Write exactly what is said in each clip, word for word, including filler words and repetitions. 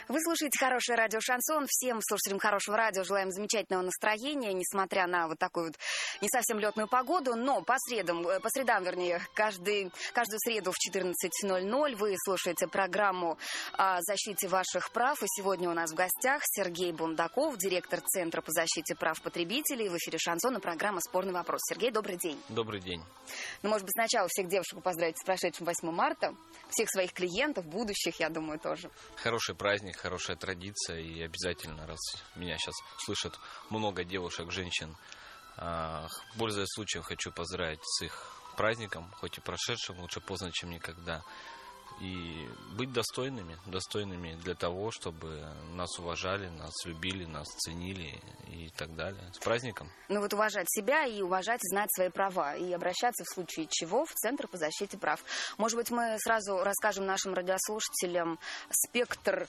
Вы слушаете хорошее радио «Шансон». Всем слушателям хорошего радио желаем замечательного настроения, несмотря на вот такую вот не совсем летную погоду. Но по средам, по средам, вернее, каждый, каждую среду в четырнадцать ноль ноль вы слушаете программу о защите ваших прав. И сегодня у нас в гостях Сергей Бундаков, директор Центра по защите прав потребителей. В эфире «Шансон» и программа «Спорный вопрос». Сергей, добрый день. Добрый день. Ну, может быть, сначала всех девушек поздравить с прошедшим восьмым марта. Всех своих клиентов, будущих, я думаю, тоже. Хороший праздник, хорошая традиция, и обязательно, раз меня сейчас слышат много девушек, женщин, пользуясь случаем, хочу поздравить с их праздником, хоть и прошедшим, лучше поздно, чем никогда. И быть достойными, достойными для того, чтобы нас уважали, нас любили, нас ценили и так далее. С праздником. Ну вот уважать себя и уважать, знать свои права. И обращаться в случае чего в Центр по защите прав. Может быть, мы сразу расскажем нашим радиослушателям спектр.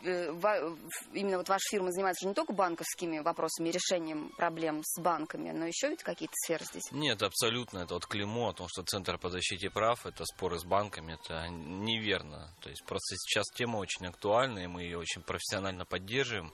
Именно вот ваша фирма занимается же не только банковскими вопросами, решением проблем с банками, но еще ведь какие-то сферы здесь? Нет, абсолютно. Это вот клеймо о том, что Центр по защите прав, это споры с банками, это неверно. То есть просто сейчас тема очень актуальна, и мы ее очень профессионально поддерживаем.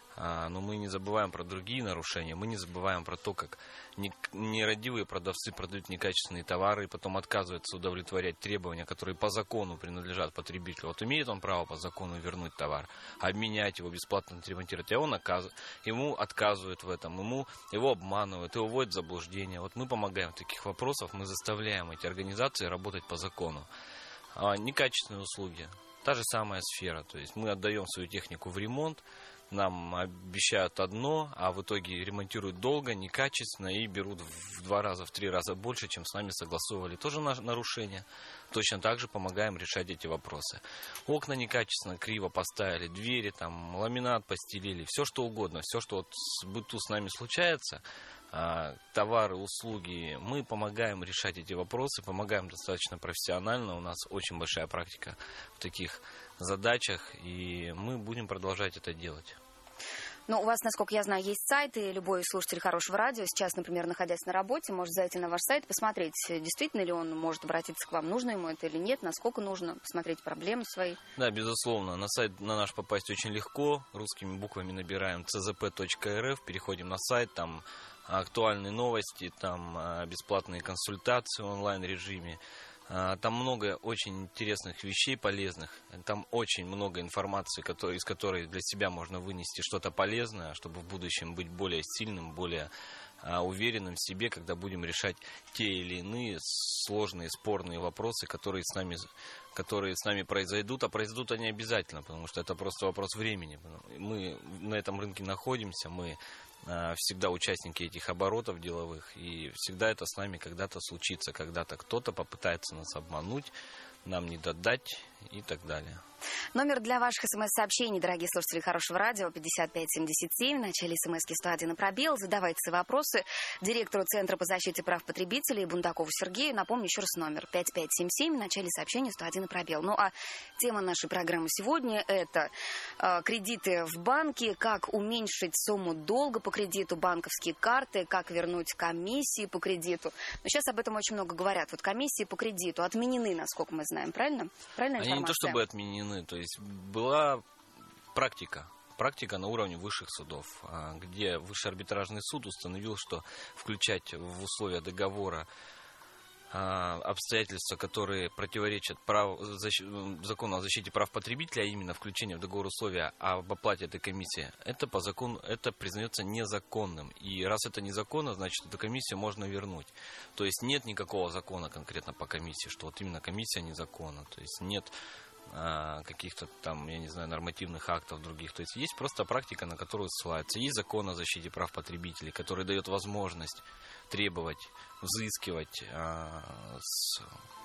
Но мы не забываем про другие нарушения, мы не забываем про то, как нерадивые продавцы продают некачественные товары и потом отказываются удовлетворять требования, которые по закону принадлежат потребителю. Вот имеет он право по закону вернуть товар, обменять его, бесплатно отремонтировать, а он оказ... ему отказывают в этом, ему... его обманывают, его вводят в заблуждение. Вот мы помогаем в таких вопросах, мы заставляем эти организации работать по закону. А некачественные услуги, та же самая сфера, то есть мы отдаем свою технику в ремонт, нам обещают одно, а в итоге ремонтируют долго, некачественно и берут в два раза, в три раза больше, чем с нами согласовывали. Тоже нарушение. Точно так же помогаем решать эти вопросы. Окна некачественно, криво поставили, двери, там, ламинат постелили, все что угодно, все, что вот в быту с нами случается, товары, услуги, мы помогаем решать эти вопросы, помогаем достаточно профессионально. У нас очень большая практика в таких задачах, и мы будем продолжать это делать. Ну, у вас, насколько я знаю, есть сайт, и любой слушатель хорошего радио сейчас, например, находясь на работе, может зайти на ваш сайт, посмотреть, действительно ли он может обратиться к вам, нужно ему это или нет, насколько нужно, посмотреть проблемы свои. Да, безусловно. На сайт на наш попасть очень легко. Русскими буквами набираем цэ зэ пэ точка эр эф, переходим на сайт, там актуальные новости, там бесплатные консультации в онлайн-режиме. Там много очень интересных вещей, полезных. Там очень много информации, который, из которой для себя можно вынести что-то полезное, чтобы в будущем быть более сильным, более а, уверенным в себе, когда будем решать те или иные сложные, спорные вопросы, которые с нами, которые с нами произойдут. А произойдут они обязательно, потому что это просто вопрос времени. Мы на этом рынке находимся, мы всегда участники этих оборотов деловых, и всегда это с нами когда-то случится, когда-то кто-то попытается нас обмануть, нам не додать и так далее. Номер для ваших смс-сообщений, дорогие слушатели хорошего радио, пятьдесят пять семьдесят семь. В начале смс-ки сто один на пробел. Задавайте свои вопросы директору Центра по защите прав потребителей Бундакову Сергею. Напомню еще раз номер пять пять семь семь. В начале сообщения сто один на пробел. Ну а тема нашей программы сегодня – это э, кредиты в банке, как уменьшить сумму долга по кредиту, банковские карты, как вернуть комиссии по кредиту. Но сейчас об этом очень много говорят. Вот комиссии по кредиту отменены, насколько мы знаем, правильно? Правильная информация? Они не то чтобы отменены. То есть была практика, практика на уровне высших судов, где Высший арбитражный суд установил, что включать в условия договора обстоятельства, которые противоречат прав, защ, закону о защите прав потребителя, а именно включение в договор условия об оплате этой комиссии, это по закону, это признается незаконным. И раз это незаконно, значит, эту комиссию можно вернуть. То есть нет никакого закона конкретно по комиссии, что вот именно комиссия незаконна. То есть нет каких-то там, я не знаю, нормативных актов других. То есть есть просто практика, на которую ссылается. Есть закон о защите прав потребителей, который дает возможность требовать, взыскивать а, с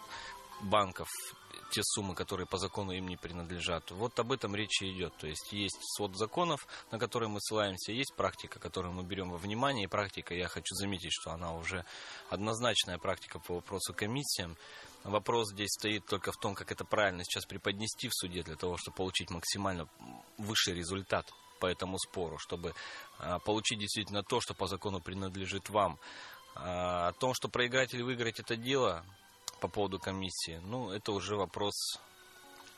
банков те суммы, которые по закону им не принадлежат. Вот об этом речь и идет. То есть есть свод законов, на которые мы ссылаемся, есть практика, которую мы берем во внимание, и практика, я хочу заметить, что она уже однозначная практика по вопросу комиссиям. Вопрос здесь стоит только в том, как это правильно сейчас преподнести в суде, для того, чтобы получить максимально высший результат по этому спору, чтобы а, получить действительно то, что по закону принадлежит вам. А, о том, что проиграть или выиграть это дело по поводу комиссии, ну, это уже вопрос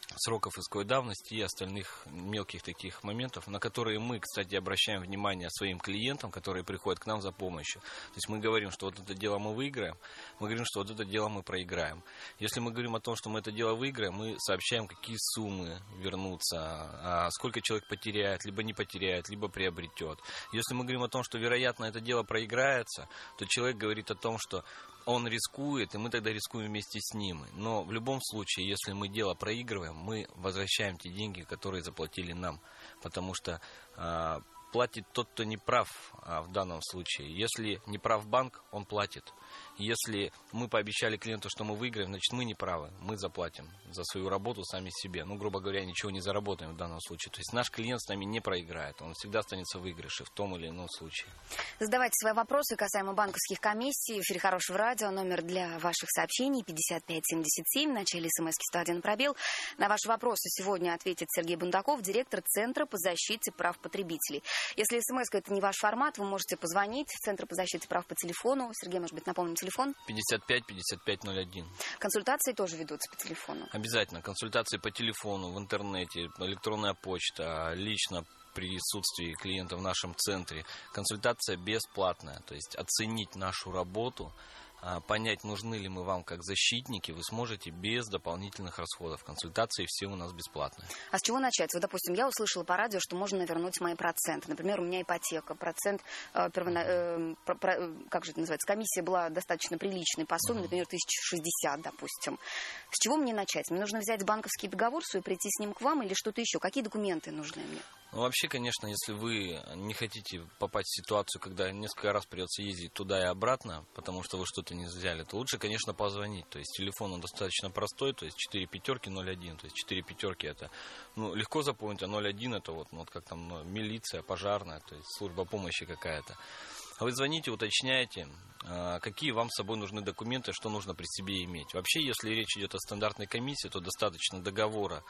сроков исковой давности и остальных мелких таких моментов, на которые мы, кстати, обращаем внимание своим клиентам, которые приходят к нам за помощью. То есть мы говорим, что вот это дело мы выиграем, мы говорим, что вот это дело мы проиграем. Если мы говорим о том, что мы это дело выиграем, мы сообщаем, какие суммы вернутся, сколько человек потеряет, либо не потеряет, либо приобретет. Если мы говорим о том, что, вероятно, это дело проиграется, то человек говорит о том, что он рискует, и мы тогда рискуем вместе с ним. Но в любом случае, если мы дело проигрываем, мы возвращаем те деньги, которые заплатили нам. Потому что э, платит тот, кто не прав а, в данном случае. Если не прав банк, он платит. Если мы пообещали клиенту, что мы выиграем, значит, мы не правы. Мы заплатим за свою работу сами себе. Ну, грубо говоря, ничего не заработаем в данном случае. То есть наш клиент с нами не проиграет. Он всегда останется в выигрыше в том или ином случае. Задавайте свои вопросы касаемо банковских комиссий. В эфире Хорошего радио. Номер для ваших сообщений пятьдесят пять семьдесят семь. В начале смс-ки сто один пробел. На ваши вопросы сегодня ответит Сергей Бундаков, директор Центра по защите прав потребителей. Если смс-ка это не ваш формат, вы можете позвонить в Центр по защите прав по телефону. Сергей, может быть, напомним телефон. пятьдесят пять пятьдесят пять ноль один. Консультации тоже ведутся по телефону? Обязательно. Консультации по телефону, в интернете, электронная почта, лично при присутствии клиента в нашем центре. Консультация бесплатная. То есть оценить нашу работу, понять, нужны ли мы вам как защитники, вы сможете без дополнительных расходов. Консультации все у нас бесплатные. А с чего начать? Вот, допустим, я услышала по радио, что можно вернуть мои проценты. Например, у меня ипотека, процент, э, первона... э, про, про, как же это называется, комиссия была достаточно приличной по сумме, например, тысяча шестьдесят, допустим. С чего мне начать? Мне нужно взять банковский договор свой, прийти с ним к вам или что-то еще? Какие документы нужны мне? Ну, вообще, конечно, если вы не хотите попасть в ситуацию, когда несколько раз придется ездить туда и обратно, потому что вы что-то не взяли, то лучше, конечно, позвонить. То есть телефон он достаточно простой, то есть четыре пятерки ноль один. То есть четыре пятерки это ну, легко запомнить, а ноль один это вот, ну, вот как там ну, милиция, пожарная, то есть служба помощи какая-то. Вы звоните, уточняете, какие вам с собой нужны документы, что нужно при себе иметь. Вообще, если речь идет о стандартной комиссии, то достаточно договора,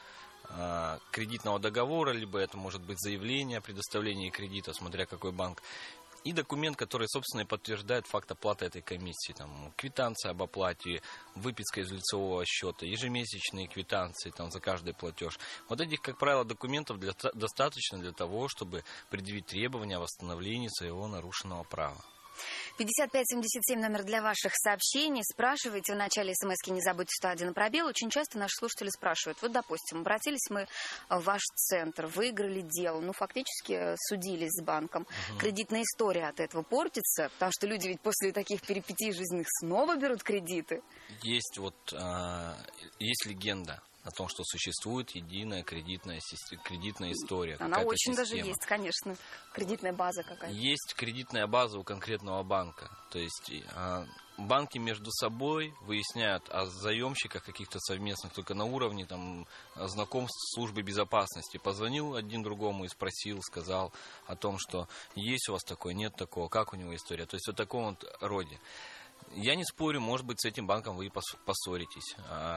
кредитного договора, либо это может быть заявление о предоставлении кредита, смотря какой банк, и документ, который, собственно, и подтверждает факт оплаты этой комиссии. Там, квитанция об оплате, выписка из лицевого счета, ежемесячные квитанции там, за каждый платеж. Вот этих, как правило, документов для, достаточно для того, чтобы предъявить требования о восстановлении своего нарушенного права. пятьдесят пять семьдесят семь номер для ваших сообщений. Спрашивайте в начале смс-ки, не забудьте сто один пробел. Очень часто наши слушатели спрашивают. Вот, допустим, обратились мы в ваш центр, выиграли дело, ну, фактически судились с банком. Угу. Кредитная история от этого портится, потому что люди ведь после таких перипетий жизненных снова берут кредиты. Есть вот, э, есть легенда о том, что существует единая кредитная, кредитная история. Она очень система. Даже есть, конечно. Кредитная база какая-то. Есть кредитная база у конкретного банка. То есть э, банки между собой выясняют о заемщиках каких-то совместных только на уровне там, знакомств службы безопасности. Позвонил один другому и спросил, сказал о том, что есть у вас такое, нет такого, как у него история. То есть в таком вот роде. Я не спорю, может быть, с этим банком вы и поссоритесь.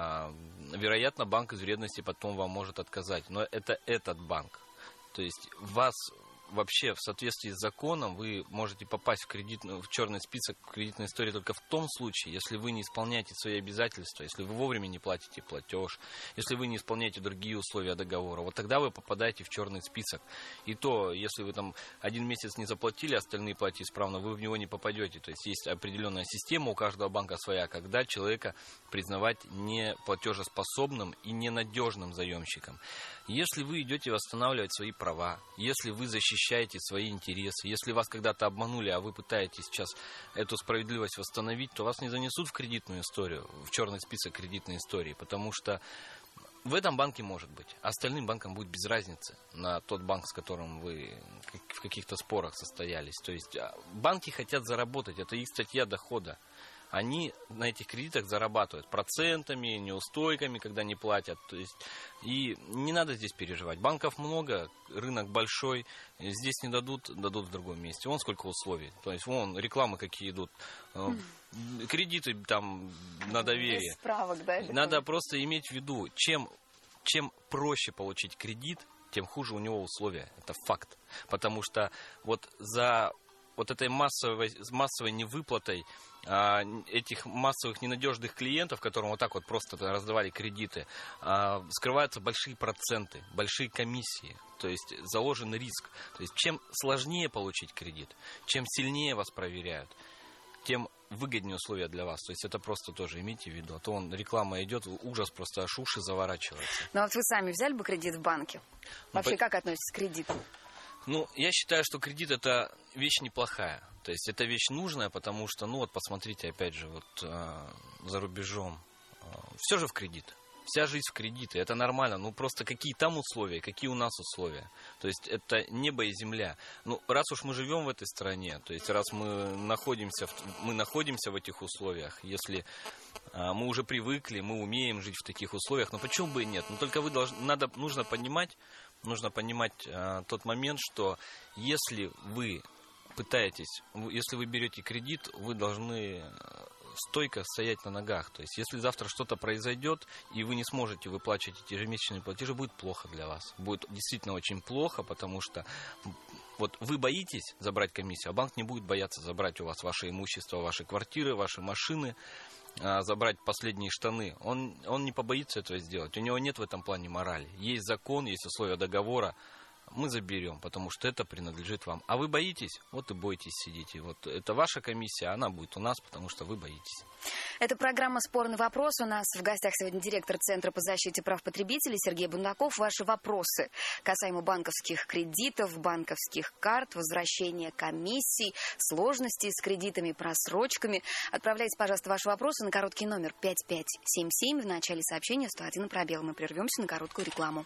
Вероятно, банк из вредности потом вам может отказать. Но это этот банк. То есть вас вообще в соответствии с законом вы можете попасть в, кредитную, в черный список кредитной истории только в том случае, если вы не исполняете свои обязательства, если вы вовремя не платите платеж, если вы не исполняете другие условия договора. Вот тогда вы попадаете в черный список. И то, если вы там один месяц не заплатили, остальные платите исправно, вы в него не попадете. То есть есть определенная система у каждого банка своя, когда человека признавать неплатежеспособным и ненадежным заемщиком. Если вы идете восстанавливать свои права, если вы защищаете свои интересы, если вас когда-то обманули, а вы пытаетесь сейчас эту справедливость восстановить, то вас не занесут в кредитную историю, в черный список кредитной истории, потому что в этом банке может быть. А остальным банкам будет без разницы на тот банк, с которым вы в каких-то спорах состоялись. То есть банки хотят заработать, это их статья дохода. Они на этих кредитах зарабатывают процентами, неустойками, когда не платят. То есть, и не надо здесь переживать. Банков много, рынок большой. Здесь не дадут, дадут в другом месте. Вон сколько условий. То есть, вон рекламы какие идут. Кредиты там на доверие. Без справок, да? Надо просто иметь в виду, чем, чем проще получить кредит, тем хуже у него условия. Это факт. Потому что вот за вот этой массовой, массовой невыплатой а, этих массовых ненадежных клиентов, которым вот так вот просто раздавали кредиты, а, скрываются большие проценты, большие комиссии, то есть заложен риск. То есть чем сложнее получить кредит, чем сильнее вас проверяют, тем выгоднее условия для вас. То есть это просто тоже имейте в виду. А то он, реклама идет, ужас, просто аж уши заворачивается. Ну вот вы сами взяли бы кредит в банке? Вообще, ну, как относитесь к кредиту? Ну, я считаю, что кредит – это вещь неплохая. То есть это вещь нужная, потому что, ну вот посмотрите, опять же, вот э, за рубежом. Э, все же в кредит. Вся жизнь в кредиты. Это нормально. Ну, просто какие там условия, какие у нас условия. То есть это небо и земля. Ну, раз уж мы живем в этой стране, то есть раз мы находимся в, мы находимся в этих условиях, если а, мы уже привыкли, мы умеем жить в таких условиях, ну, почему бы и нет? Ну, только вы должны, надо, нужно понимать, нужно понимать а, тот момент, что если вы пытаетесь, если вы берете кредит, вы должны стойко стоять на ногах. То есть, если завтра что-то произойдет, и вы не сможете выплачивать эти ежемесячные платежи, будет плохо для вас. Будет действительно очень плохо, потому что вот вы боитесь забрать комиссию, а банк не будет бояться забрать у вас ваше имущество, ваши квартиры, ваши машины, забрать последние штаны. Он, он не побоится этого сделать. У него нет в этом плане морали. Есть закон, есть условия договора. Мы заберем, потому что это принадлежит вам. А вы боитесь? Вот и бойтесь, сидите. Вот это ваша комиссия, она будет у нас, потому что вы боитесь. Это программа «Спорный вопрос». У нас в гостях сегодня директор Центра по защите прав потребителей Сергей Бундаков. Ваши вопросы касаемо банковских кредитов, банковских карт, возвращения комиссий, сложностей с кредитами, просрочками. Отправляйте, пожалуйста, ваши вопросы на короткий номер пять пять семь семь. В начале сообщения сто один пробел. Мы прервемся на короткую рекламу.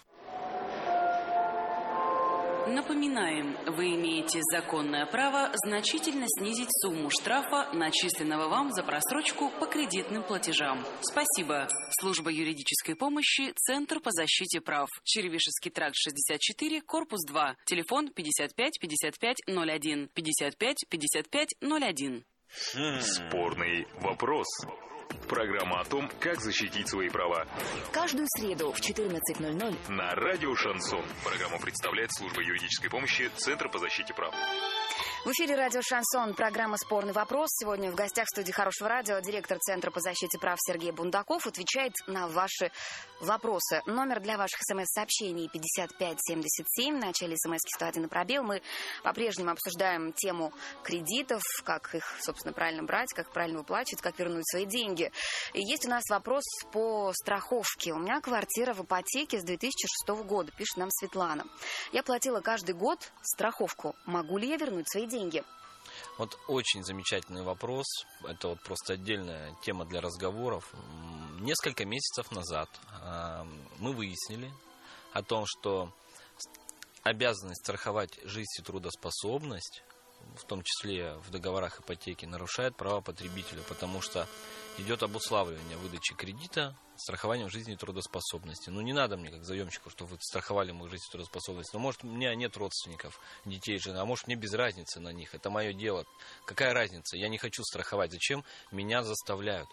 Напоминаем, вы имеете законное право значительно снизить сумму штрафа, начисленного вам за просрочку по кредитным платежам. Спасибо. Служба юридической помощи, Центр по защите прав. Черемишевский тракт шестьдесят четыре, корпус два. Телефон пятьдесят пять пятьдесят пять ноль один. пятьдесят пять пятьдесят пять ноль один. Спорный вопрос. Программа о том, как защитить свои права. Каждую среду в четырнадцать ноль ноль на радио «Шансон». Программу представляет служба юридической помощи Центра по защите прав. В эфире радио «Шансон», программа «Спорный вопрос». Сегодня в гостях в студии «Хорошего радио» директор Центра по защите прав Сергей Бундаков отвечает на ваши вопросы. Номер для ваших смс-сообщений пятьдесят пять семьдесят семь. В начале смс-ки сто один пробел. Мы по-прежнему обсуждаем тему кредитов, как их, собственно, правильно брать, как правильно выплачивать, как вернуть свои деньги. И есть у нас вопрос по страховке. У меня квартира в ипотеке с две тысячи шестого года, пишет нам Светлана. Я платила каждый год страховку. Могу ли я вернуть свои деньги? деньги? Вот очень замечательный вопрос. Это вот просто отдельная тема для разговоров. Несколько месяцев назад мы выяснили о том, что обязанность страховать жизнь и трудоспособность, в том числе в договорах ипотеки, нарушает права потребителя, потому что идет обуславливание выдачи кредита страхованием жизни и трудоспособности. Ну, не надо мне, как заемщику, чтобы вы страховали мою жизнь и трудоспособность. Но, может, у меня нет родственников, детей, жены, а может, мне без разницы на них. Это мое дело. Какая разница? Я не хочу страховать. Зачем? Меня заставляют.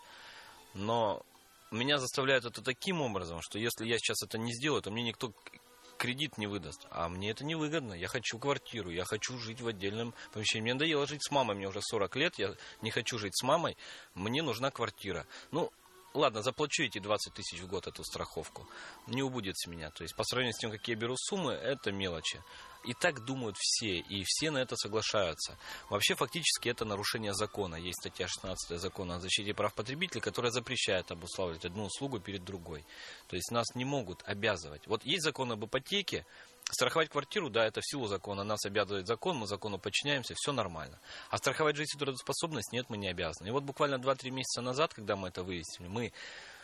Но меня заставляют это таким образом, что если я сейчас это не сделаю, то мне никто кредит не выдаст. А мне это невыгодно. Я хочу квартиру, я хочу жить в отдельном помещении. Мне надоело жить с мамой, мне уже сорок лет, я не хочу жить с мамой, мне нужна квартира. Ну, ладно, заплачу эти двадцать тысяч в год эту страховку. Не убудет с меня. То есть, по сравнению с тем, какие я беру суммы, это мелочи. И так думают все, и все на это соглашаются. Вообще, фактически, это нарушение закона. Есть статья шестнадцатая закона о защите прав потребителей, которая запрещает обуславливать одну услугу перед другой. То есть, нас не могут обязывать. Вот есть закон об ипотеке. Страховать квартиру, да, это в силу закона. Нас обязывает закон, мы закону подчиняемся, все нормально. А страховать жизнь и трудоспособность, нет, мы не обязаны. И вот буквально два-три месяца назад, когда мы это выяснили, мы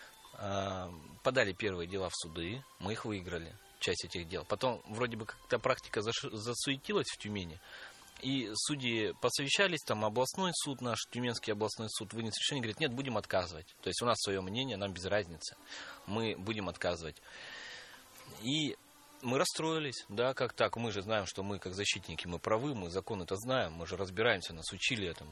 э, подали первые дела в суды, мы их выиграли, часть этих дел. Потом вроде бы как-то практика заш... засуетилась в Тюмени, и судьи посовещались, там областной суд, наш Тюменский областной суд вынес решение, говорит, нет, будем отказывать. То есть у нас свое мнение, нам без разницы, мы будем отказывать. И Мы расстроились, да, как так? Мы же знаем, что мы, как защитники, мы правы, мы закон это знаем, мы же разбираемся, нас учили этому.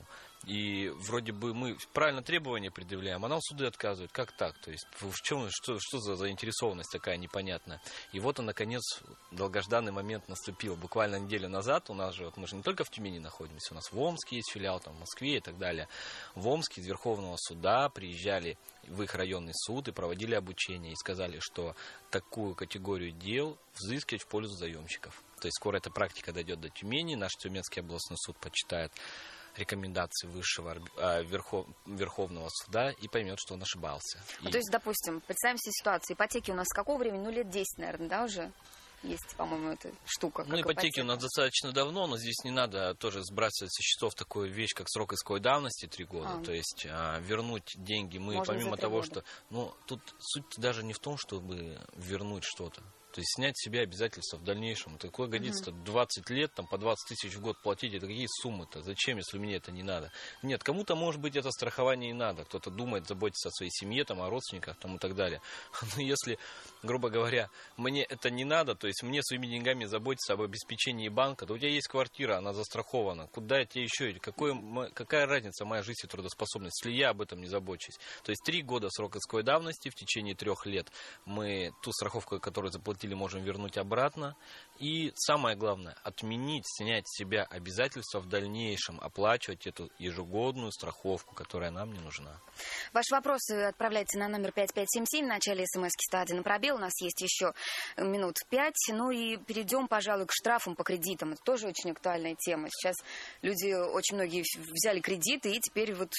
И вроде бы мы правильно требования предъявляем, а нам суды отказывают. Как так? То есть в чем, что, что за заинтересованность такая непонятная? И вот, наконец, долгожданный момент наступил. Буквально неделю назад у нас же, вот мы же не только в Тюмени находимся, у нас в Омске есть филиал, там, в Москве и так далее. В Омске из Верховного суда приезжали в их районный суд и проводили обучение. И сказали, что такую категорию дел взыскивать в пользу заемщиков. То есть скоро эта практика дойдет до Тюмени, наш Тюменский областной суд почитает рекомендации высшего э, верхов, Верховного суда и поймет, что он ошибался. Ну, и... То есть, допустим, представим себе ситуацию. Ипотеки у нас с какого времени? Ну, лет десять, наверное, да, уже? Есть, по-моему, эта штука. Ну, ипотеки у нас достаточно давно, но здесь не надо тоже сбрасывать со счетов такую вещь, как срок исковой давности три года. А. То есть а, вернуть деньги мы, можно помимо того, года. Что... Ну, тут суть даже не в том, чтобы вернуть что-то. То есть снять с себя обязательства в дальнейшем. Такое годится угу. двадцать лет, там по двадцать тысяч в год платить. Это какие суммы-то? Зачем, если мне это не надо? Нет, кому-то, может быть, это страхование и надо. Кто-то думает заботиться о своей семье, там, о родственниках там, и так далее. Но если, грубо говоря, мне это не надо, то есть мне своими деньгами заботиться об обеспечении банка, то у тебя есть квартира, она застрахована. Куда я тебе еще? Какой, какая разница моя жизнь и трудоспособность, если я об этом не забочусь? То есть три года срок исковой давности, в течение трех лет мы ту страховку, которую заплатили, можем вернуть обратно. И самое главное, отменить, снять с себя обязательства в дальнейшем, оплачивать эту ежегодную страховку, которая нам не нужна. Ваши вопросы отправляйте на номер пять пять семь семь, в начале смс-ки сто один на пробел. У нас есть еще минут пять. Ну и перейдем, пожалуй, к штрафам по кредитам. Это тоже очень актуальная тема. Сейчас люди, очень многие взяли кредиты и теперь вот...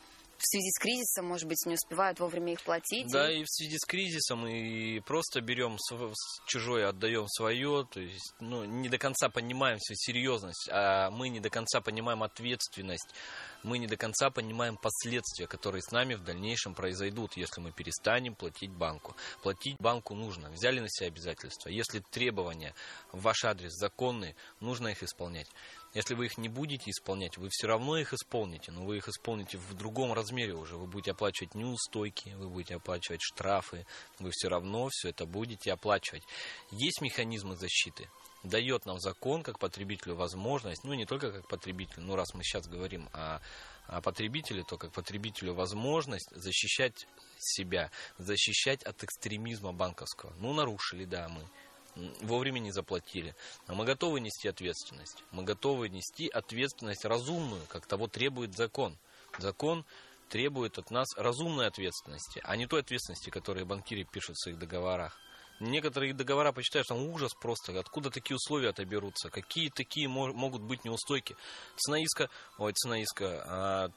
В связи с кризисом, может быть, не успевают вовремя их платить. Да, и, и в связи с кризисом, и просто берем чужое, отдаем свое, то есть, ну, не до конца понимаем всю серьезность, а мы не до конца понимаем ответственность, мы не до конца понимаем последствия, которые с нами в дальнейшем произойдут, если мы перестанем платить банку. Платить банку нужно, взяли на себя обязательства. Если требования в ваш адрес законные, нужно их исполнять. Если вы их не будете исполнять, вы все равно их исполните, но вы их исполните в другом размере уже. Вы будете оплачивать неустойки, вы будете оплачивать штрафы, вы все равно все это будете оплачивать. Есть механизмы защиты. Дает нам закон как потребителю возможность, ну не только как потребителю, ну раз мы сейчас говорим о, о потребителе, то как потребителю возможность защищать себя, защищать от экстремизма банковского. Ну нарушили, да, мы. Вовремя не заплатили. Но мы готовы нести ответственность. Мы готовы нести ответственность разумную, как того требует закон. Закон требует от нас разумной ответственности, а не той ответственности, которую банкиры пишут в своих договорах. Некоторые договора почитаешь, там ужас просто. Откуда такие условия-то берутся? Какие такие мож- могут быть неустойки? Цена иска, ой, цена иска, а,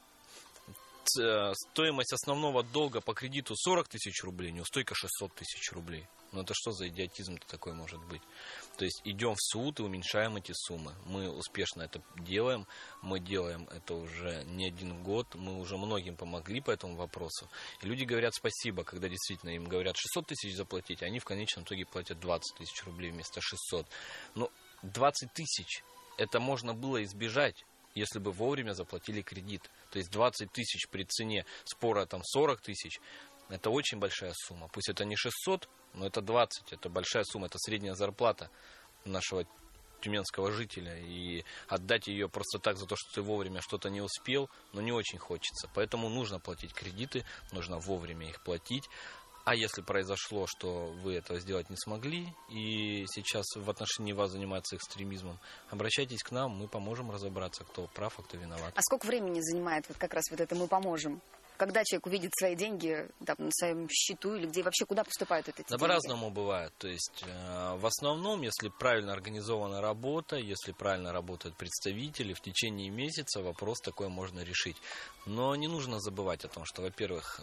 ц, стоимость основного долга по кредиту сорок тысяч рублей, неустойка шестьсот тысяч рублей. Ну это что за идиотизм-то такой может быть? То есть идем в суд и уменьшаем эти суммы. Мы успешно это делаем. Мы делаем это уже не один год. Мы уже многим помогли по этому вопросу. И люди говорят спасибо, когда действительно им говорят шестьсот тысяч заплатить, а они в конечном итоге платят двадцать тысяч рублей вместо шестисот. Но двадцать тысяч это можно было избежать, если бы вовремя заплатили кредит. То есть двадцать тысяч при цене спора там сорок тысяч. Это очень большая сумма. Пусть это не шестьсот, но это двадцать. Это большая сумма. Это средняя зарплата нашего тюменского жителя. И отдать ее просто так за то, что ты вовремя что-то не успел, ну не очень хочется. Поэтому нужно платить кредиты, нужно вовремя их платить. А если произошло, что вы этого сделать не смогли, и сейчас в отношении вас занимается экстремизмом, обращайтесь к нам, мы поможем разобраться, кто прав, а кто виноват. А сколько времени занимает вот как раз вот это «мы поможем»? Когда человек увидит свои деньги там, на своем счету или где вообще куда поступают эти да деньги? По-разному бывает. То есть э, в основном, если правильно организована работа, если правильно работают представители, в течение месяца вопрос такой можно решить. Но не нужно забывать о том, что, во-первых,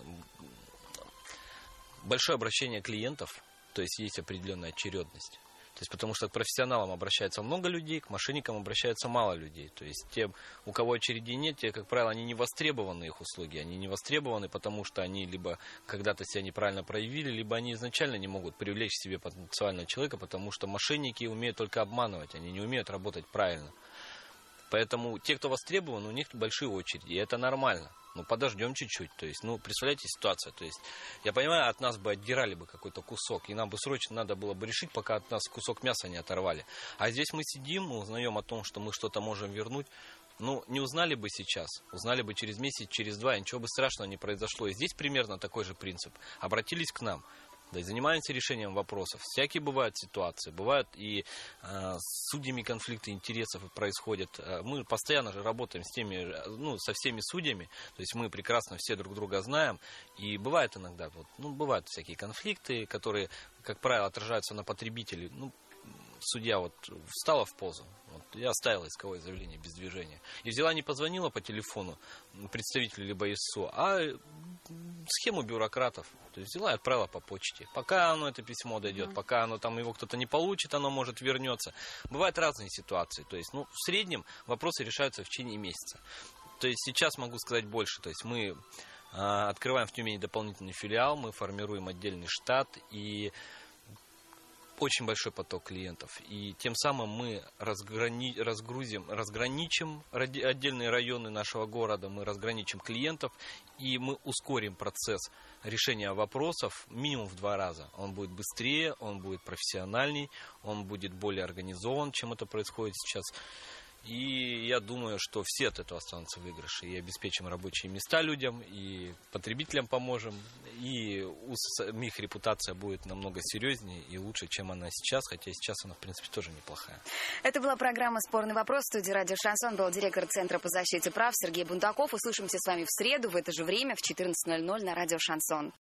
большое обращение клиентов, то есть есть определенная очередность. То есть, потому что к профессионалам обращается много людей, к мошенникам обращается мало людей. То есть, тем, у кого очередей нет, те, как правило, они не востребованы, их услуги. Они не востребованы, потому что они либо когда-то себя неправильно проявили, либо они изначально не могут привлечь к себе потенциального человека, потому что мошенники умеют только обманывать, они не умеют работать правильно. Поэтому те, кто востребован, у них большие очереди, и это нормально. Ну, подождем чуть-чуть. То есть, ну, представляете ситуацию. То есть, я понимаю, от нас бы отдирали бы какой-то кусок, и нам бы срочно надо было бы решить, пока от нас кусок мяса не оторвали. А здесь мы сидим, мы узнаем о том, что мы что-то можем вернуть. Ну, не узнали бы сейчас, узнали бы через месяц, через два, и ничего бы страшного не произошло. И здесь примерно такой же принцип. Обратились к нам. Да, и занимаемся решением вопросов. Всякие бывают ситуации. Бывают и э, с судьями конфликты интересов происходят. Мы постоянно же работаем с теми, ну, со всеми судьями. То есть мы прекрасно все друг друга знаем. И бывает иногда, вот, ну, бывают всякие конфликты, которые, как правило, отражаются на потребителе. Ну, судья вот встала в позу, вот, я оставила исковое заявление без движения. И взяла, не позвонила по телефону представителю либо ИСУ, а схему бюрократов. То есть взяла и отправила по почте. Пока оно, это письмо дойдет, mm-hmm. пока оно там его кто-то не получит, оно может вернется. Бывают разные ситуации. То есть, ну, в среднем вопросы решаются в течение месяца. То есть сейчас могу сказать больше. То есть мы э, открываем в Тюмени дополнительный филиал, мы формируем отдельный штат и очень большой поток клиентов. И тем самым мы разграни... разгрузим, разграничим ради... отдельные районы нашего города, мы разграничим клиентов, и мы ускорим процесс решения вопросов минимум в два раза. Он будет быстрее, он будет профессиональней, он будет более организован, чем это происходит сейчас. И я думаю, что все от этого останутся в выигрыше. И обеспечим рабочие места людям, и потребителям поможем, и у самих репутация будет намного серьезнее и лучше, чем она сейчас, хотя сейчас она, в принципе, тоже неплохая. Это была программа «Спорный вопрос». В студии «Радио Шансон» был директор Центра по защите прав Сергей Бундаков. Услышимся с вами в среду в это же время в четырнадцать ноль ноль на «Радио Шансон».